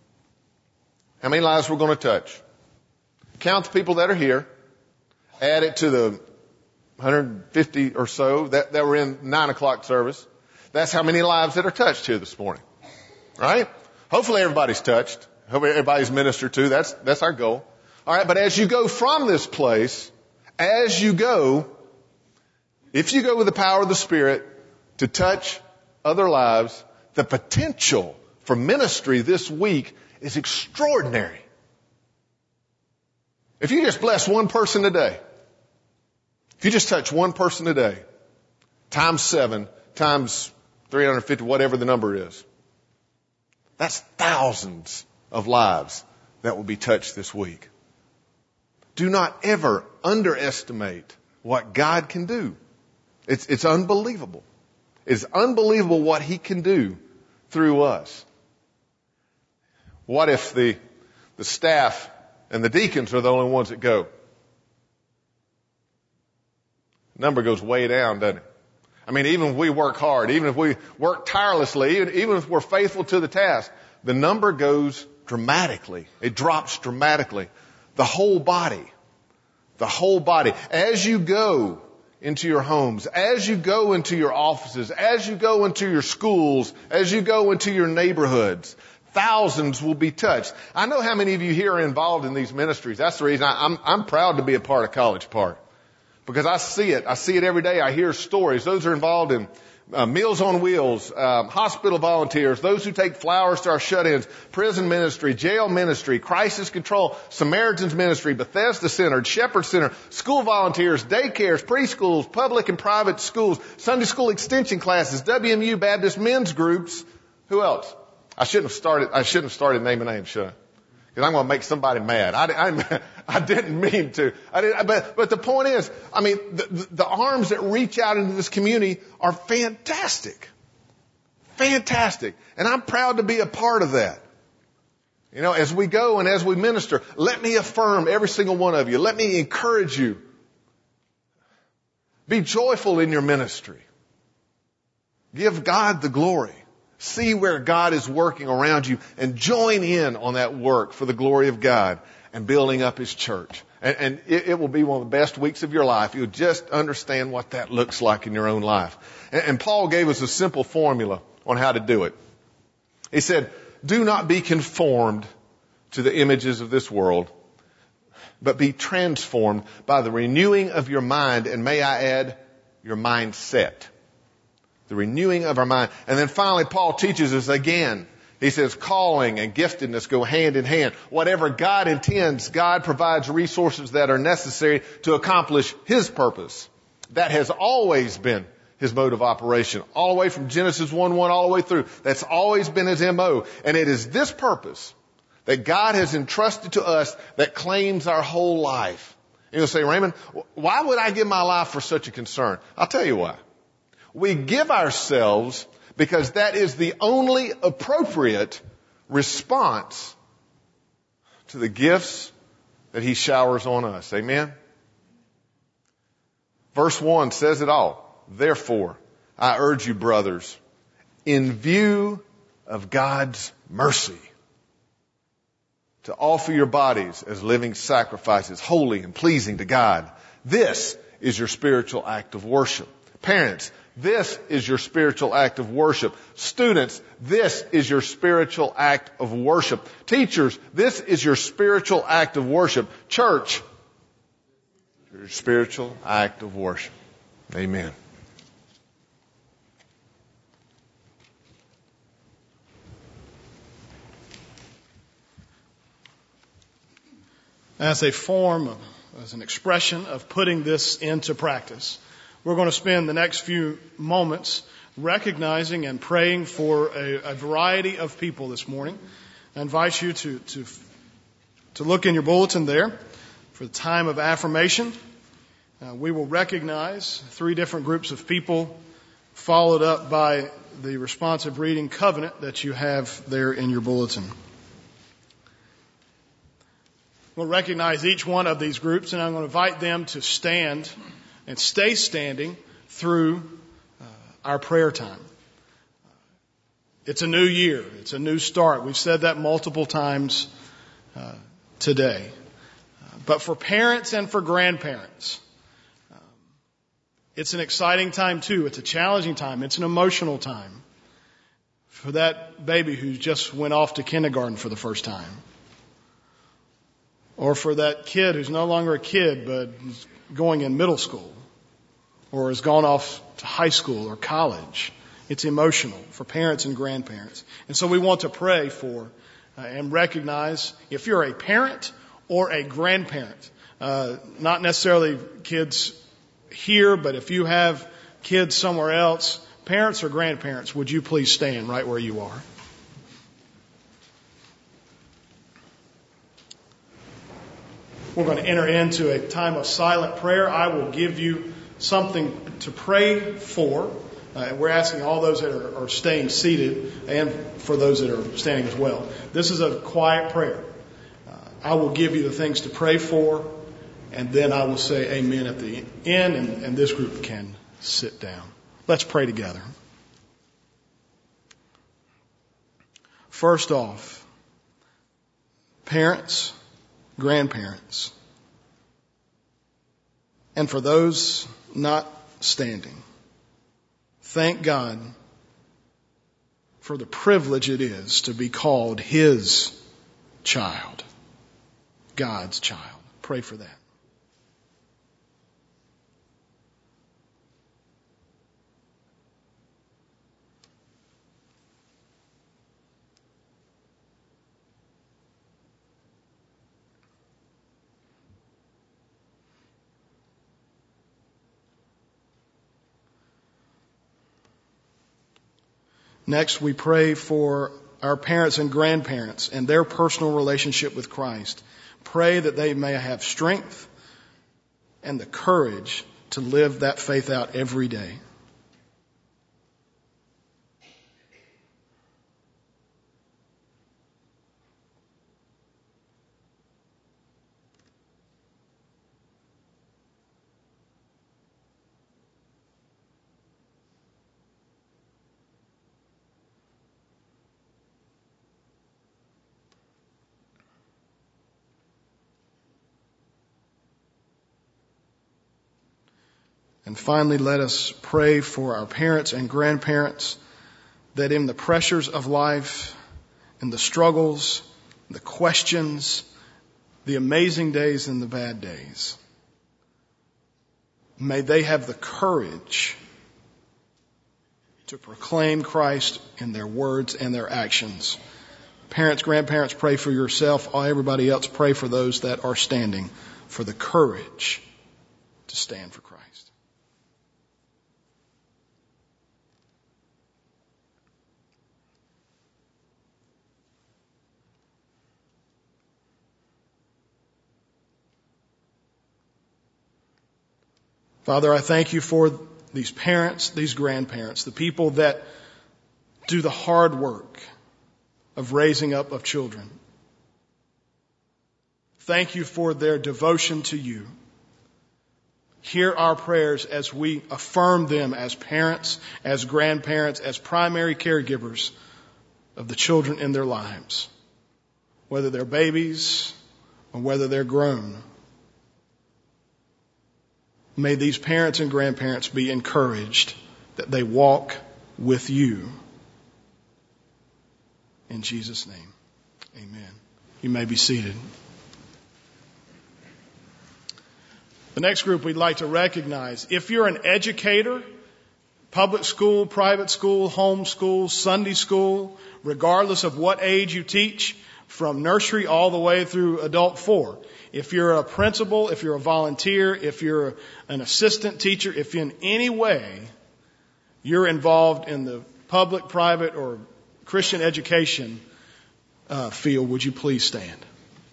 How many lives we're going to touch? Count the people that are here. Add it to the 150 or so that were in 9 o'clock service. That's how many lives that are touched here this morning. Right? Hopefully everybody's touched. Hope everybody's ministered to. That's our goal. All right, but as you go from this place, as you go, if you go with the power of the Spirit to touch other lives, the potential for ministry this week is extraordinary. If you just bless one person today, if you just touch one person today, times 7, times 350, whatever the number is, that's thousands of lives that will be touched this week. Do not ever underestimate what God can do. It's unbelievable. It's unbelievable what He can do through us. What if the staff and the deacons are the only ones that go? Number goes way down, doesn't it? I mean, even if we work hard, even if we work tirelessly, even if we're faithful to the task, the number goes dramatically. It drops dramatically. The whole body. As you go into your homes, as you go into your offices, as you go into your schools, as you go into your neighborhoods, thousands will be touched. I know how many of you here are involved in these ministries. That's the reason I'm proud to be a part of College Park. Because I see it. I see it every day. I hear stories. Those are involved in Meals on Wheels, hospital volunteers, those who take flowers to our shut-ins, prison ministry, jail ministry, crisis control, Samaritan's ministry, Bethesda Center, Shepherd Center, school volunteers, daycares, preschools, public and private schools, Sunday school extension classes, WMU Baptist men's groups. Who else? I shouldn't have started naming names, should I? Because I'm going to make somebody mad. I didn't mean to. But the point is, I mean, the arms that reach out into this community are fantastic. Fantastic. And I'm proud to be a part of that. You know, as we go and as we minister, let me affirm every single one of you. Let me encourage you. Be joyful in your ministry. Give God the glory. See where God is working around you and join in on that work for the glory of God and building up His church. And it will be one of the best weeks of your life. You'll just understand what that looks like in your own life. And Paul gave us a simple formula on how to do it. He said, do not be conformed to the images of this world, but be transformed by the renewing of your mind, and may I add, your mindset. The renewing of our mind. And then finally, Paul teaches us again. He says calling and giftedness go hand in hand. Whatever God intends, God provides resources that are necessary to accomplish His purpose. That has always been His mode of operation. All the way from Genesis 1:1 all the way through. That's always been His MO. And it is this purpose that God has entrusted to us that claims our whole life. And you'll say, Raymond, why would I give my life for such a concern? I'll tell you why. We give ourselves because that is the only appropriate response to the gifts that He showers on us. Amen? Verse 1 says it all. Therefore, I urge you, brothers, in view of God's mercy, to offer your bodies as living sacrifices, holy and pleasing to God. This is your spiritual act of worship. Parents, this is your spiritual act of worship. Students, this is your spiritual act of worship. Teachers, this is your spiritual act of worship. Church, your spiritual act of worship. Amen. As a form, as an expression of putting this into practice, we're going to spend the next few moments recognizing and praying for a variety of people this morning. I invite you to look in your bulletin there for the time of affirmation. We will recognize 3 different groups of people, followed up by the responsive reading covenant that you have there in your bulletin. We'll recognize each one of these groups, and I'm going to invite them to stand and stay standing through our prayer time. It's a new year. It's a new start. We've said that multiple times today. But for parents and for grandparents, it's an exciting time too. It's a challenging time. It's an emotional time for that baby who just went off to kindergarten for the first time. Or for that kid who's no longer a kid but is going in middle school. or has gone off to high school or college. It's emotional for parents and grandparents. And so we want to pray for and recognize if you're a parent or a grandparent, not necessarily kids here, but if you have kids somewhere else, parents or grandparents, would you please stand right where you are? We're going to enter into a time of silent prayer. I will give you something to pray for. We're asking all those that are staying seated and for those that are standing as well. This is a quiet prayer. I will give you the things to pray for, and then I will say amen at the end, and this group can sit down. Let's pray together. First off, parents, grandparents, and for those not standing, thank God for the privilege it is to be called His child, God's child. Pray for that. Next, we pray for our parents and grandparents and their personal relationship with Christ. Pray that they may have strength and the courage to live that faith out every day. And finally, let us pray for our parents and grandparents that in the pressures of life, in the struggles, the questions, the amazing days and the bad days, may they have the courage to proclaim Christ in their words and their actions. Parents, grandparents, pray for yourself. Everybody else, pray for those that are standing for the courage to stand for Christ. Father, I thank you for these parents, these grandparents, the people that do the hard work of raising up of children. Thank you for their devotion to you. Hear our prayers as we affirm them as parents, as grandparents, as primary caregivers of the children in their lives, whether they're babies or whether they're grown. May these parents and grandparents be encouraged that they walk with you. In Jesus' name, amen. You may be seated. The next group we'd like to recognize, if you're an educator, public school, private school, home school, Sunday school, regardless of what age you teach, from nursery all the way through adult 4. If you're a principal, if you're a volunteer, if you're an assistant teacher, if in any way you're involved in the public, private, or Christian education field, would you please stand?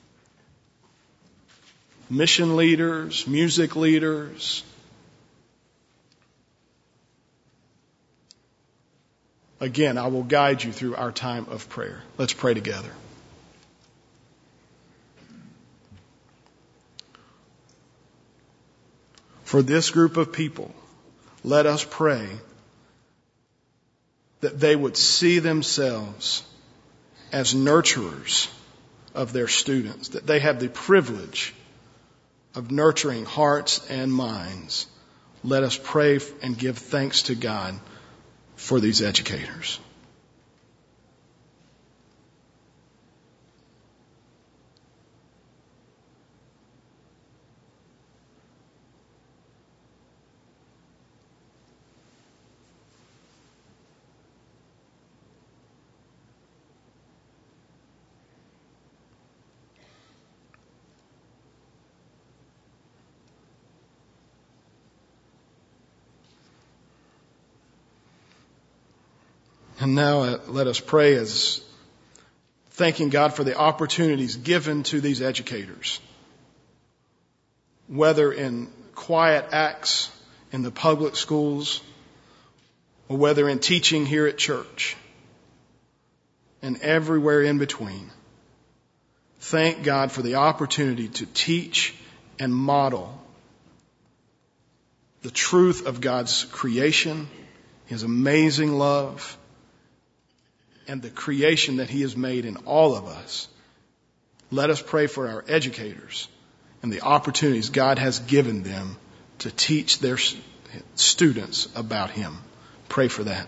Mission leaders, music leaders. Again, I will guide you through our time of prayer. Let's pray together. For this group of people, let us pray that they would see themselves as nurturers of their students, that they have the privilege of nurturing hearts and minds. Let us pray and give thanks to God for these educators. And now let us pray as thanking God for the opportunities given to these educators, whether in quiet acts in the public schools or whether in teaching here at church and everywhere in between. Thank God for the opportunity to teach and model the truth of God's creation, His amazing love, and the creation that He has made in all of us. Let us pray for our educators and the opportunities God has given them to teach their students about Him. Pray for that.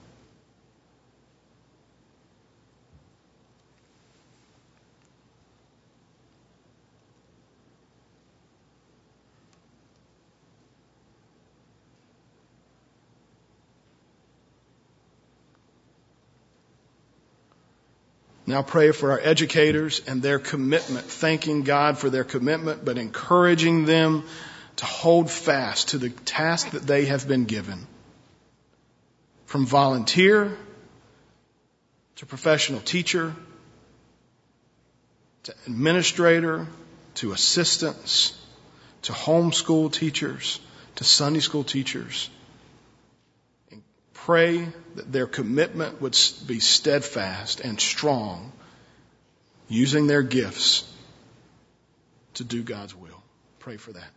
Now pray for our educators and their commitment, thanking God for their commitment, but encouraging them to hold fast to the task that they have been given. From volunteer to professional teacher to administrator to assistants to homeschool teachers to Sunday school teachers. Pray that their commitment would be steadfast and strong, using their gifts to do God's will. Pray for that.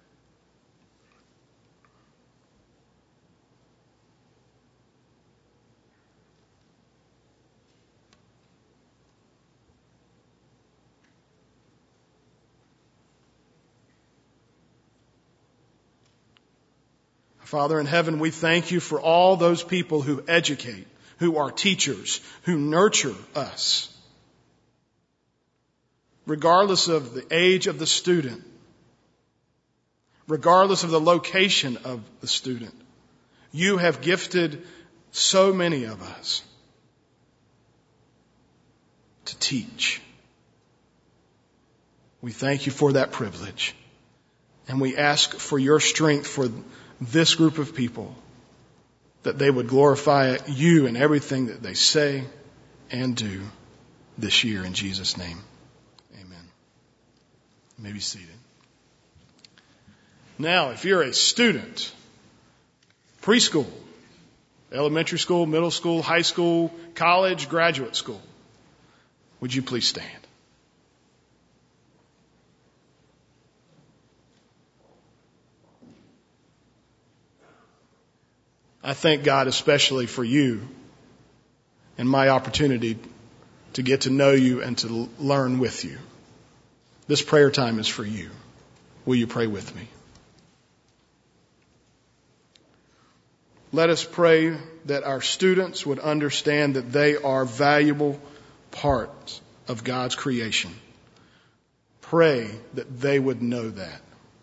Father in heaven, we thank you for all those people who educate, who are teachers, who nurture us. Regardless of the age of the student, regardless of the location of the student, you have gifted so many of us to teach. We thank you for that privilege. And we ask for your strength for this group of people, that they would glorify you in everything that they say and do this year in Jesus' name. Amen. You may be seated. Now, if you're a student, preschool, elementary school, middle school, high school, college, graduate school, would you please stand? I thank God especially for you and my opportunity to get to know you and to learn with you. This prayer time is for you. Will you pray with me? Let us pray that our students would understand that they are valuable parts of God's creation. Pray that they would know that.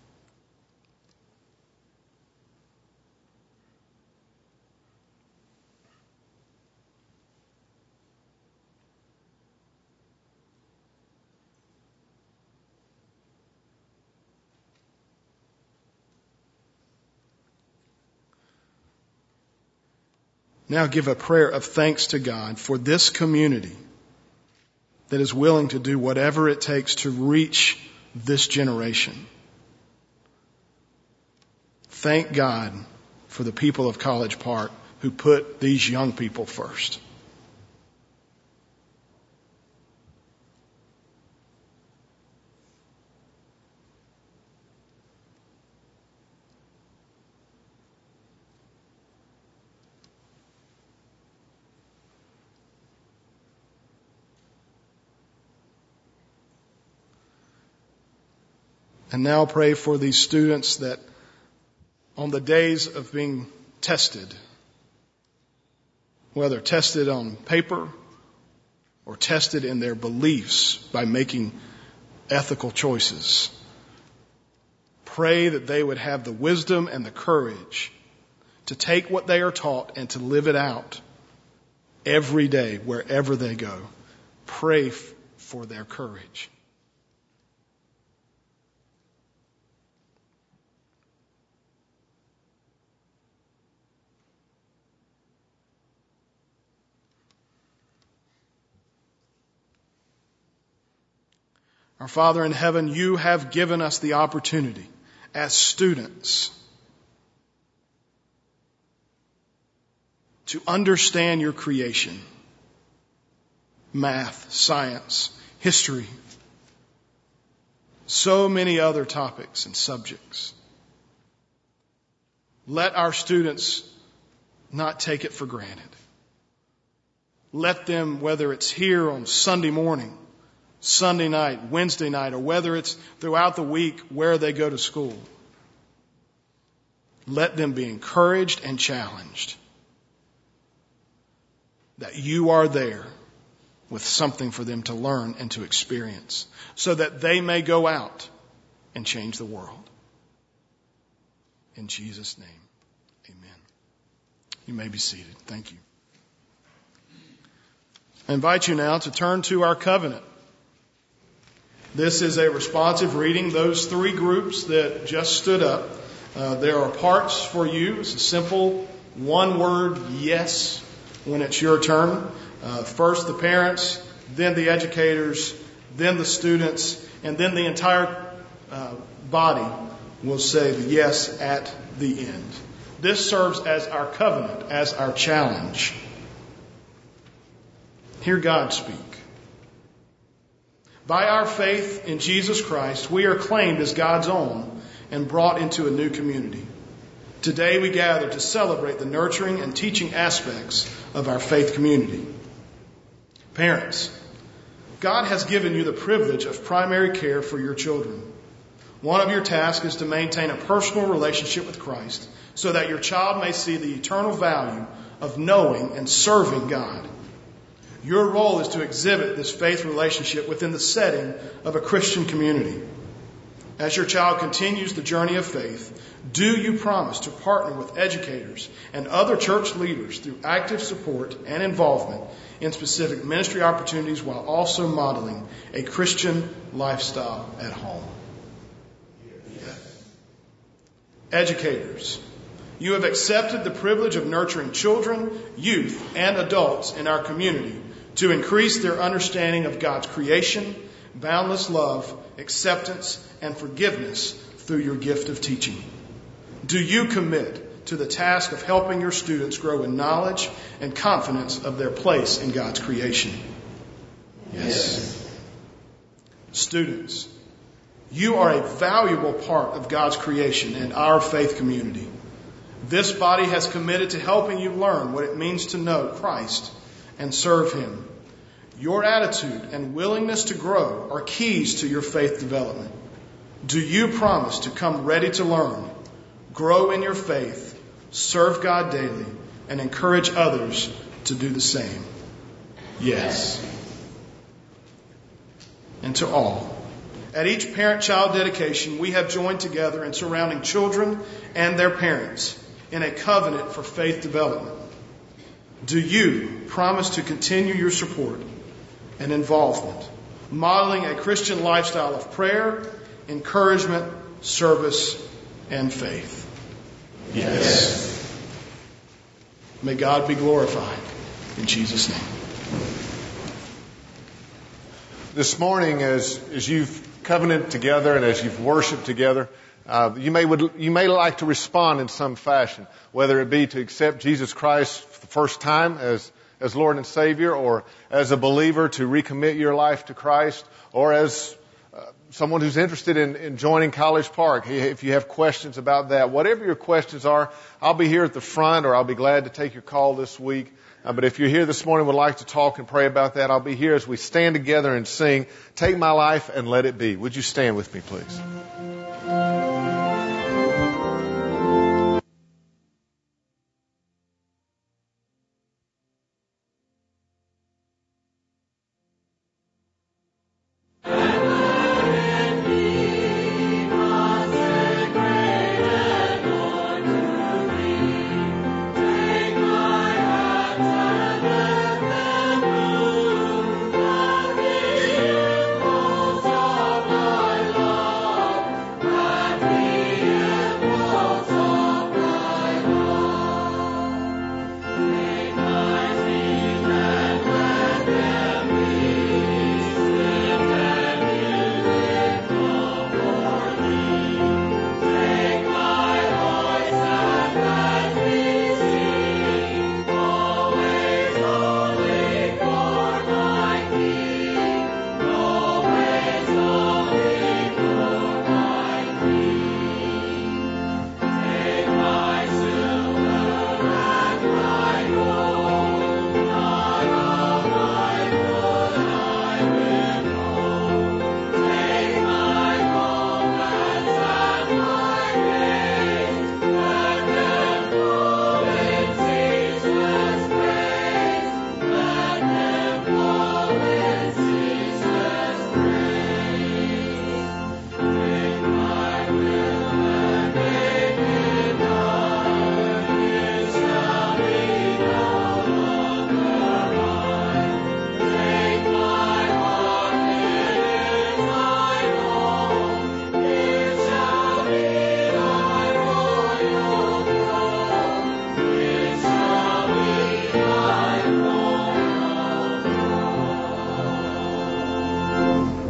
Now give a prayer of thanks to God for this community that is willing to do whatever it takes to reach this generation. Thank God for the people of College Park who put these young people first. And now pray for these students that on the days of being tested, whether tested on paper or tested in their beliefs by making ethical choices, pray that they would have the wisdom and the courage to take what they are taught and to live it out every day wherever they go. Pray for their courage. Our Father in heaven, you have given us the opportunity as students to understand your creation, math, science, history, so many other topics and subjects. Let our students not take it for granted. Let them, whether it's here on Sunday morning, Sunday night, Wednesday night, or whether it's throughout the week where they go to school, let them be encouraged and challenged that you are there with something for them to learn and to experience so that they may go out and change the world. In Jesus' name, amen. You may be seated. Thank you. I invite you now to turn to our covenant. This is a responsive reading. Those three groups that just stood up, there are parts for you. It's a simple one-word yes when it's your turn. First the parents, then the educators, then the students, and then the entire body will say the yes at the end. This serves as our covenant, as our challenge. Hear God speak. By our faith in Jesus Christ, we are claimed as God's own and brought into a new community. Today we gather to celebrate the nurturing and teaching aspects of our faith community. Parents, God has given you the privilege of primary care for your children. One of your tasks is to maintain a personal relationship with Christ so that your child may see the eternal value of knowing and serving God. Your role is to exhibit this faith relationship within the setting of a Christian community. As your child continues the journey of faith, do you promise to partner with educators and other church leaders through active support and involvement in specific ministry opportunities while also modeling a Christian lifestyle at home? Educators, you have accepted the privilege of nurturing children, youth, and adults in our community to increase their understanding of God's creation, boundless love, acceptance, and forgiveness through your gift of teaching. Do you commit to the task of helping your students grow in knowledge and confidence of their place in God's creation? Yes. Students, you are a valuable part of God's creation and our faith community. This body has committed to helping you learn what it means to know Christ and serve Him. Your attitude and willingness to grow are keys to your faith development. Do you promise to come ready to learn, grow in your faith, serve God daily, and encourage others to do the same? Yes. And to all, at each parent-child dedication, we have joined together in surrounding children and their parents in a covenant for faith development. Do you promise to continue your support and involvement, modeling a Christian lifestyle of prayer, encouragement, service, and faith? Yes. May God be glorified. In Jesus' name. This morning, as you've covenanted together and as you've worshiped together, you may like to respond in some fashion, whether it be to accept Jesus Christ for the first time as Lord and Savior, or as a believer to recommit your life to Christ, or as someone who's interested in joining College Park. If you have questions about that, whatever your questions are, I'll be here at the front, or I'll be glad to take your call this week. But if you're here this morning and would like to talk and pray about that, I'll be here as we stand together and sing, "Take My Life and Let It Be." Would you stand with me, please?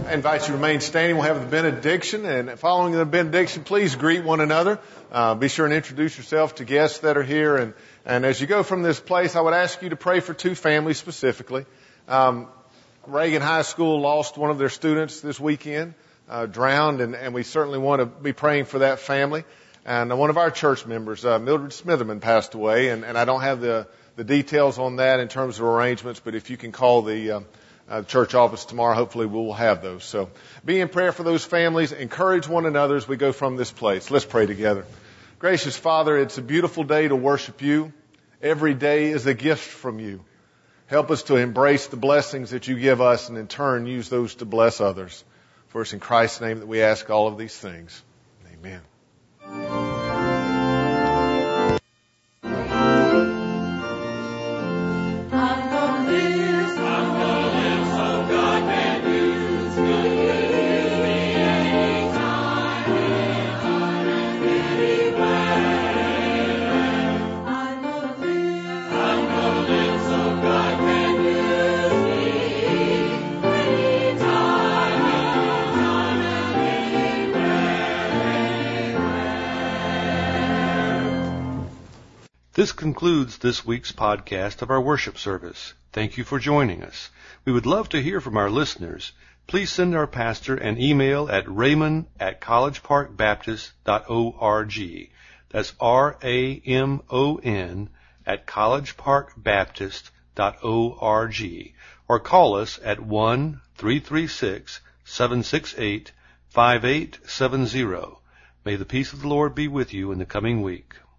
I invite you to remain standing. We'll have the benediction, and following the benediction, please greet one another. Be sure and introduce yourself to guests that are here. And as you go from this place, I would ask you to pray for two families specifically. Reagan High School lost one of their students this weekend, drowned, and we certainly want to be praying for that family. And one of our church members, Mildred Smitherman, passed away, and I don't have the details on that in terms of arrangements, but if you can call the church office tomorrow, hopefully we'll have those. So be in prayer for those families. Encourage one another as we go from this place. Let's pray together. Gracious Father, it's a beautiful day to worship you. Every day is a gift from you. Help us to embrace the blessings that you give us and in turn use those to bless others. For it's in Christ's name that we ask all of these things. Amen. This concludes this week's podcast of our worship service. Thank you for joining us. We would love to hear from our listeners. Please send our pastor an email at raymond@collegeparkbaptist.org. That's RAMON @collegeparkbaptist.org. Or call us at 1-336-768-5870. May the peace of the Lord be with you in the coming week.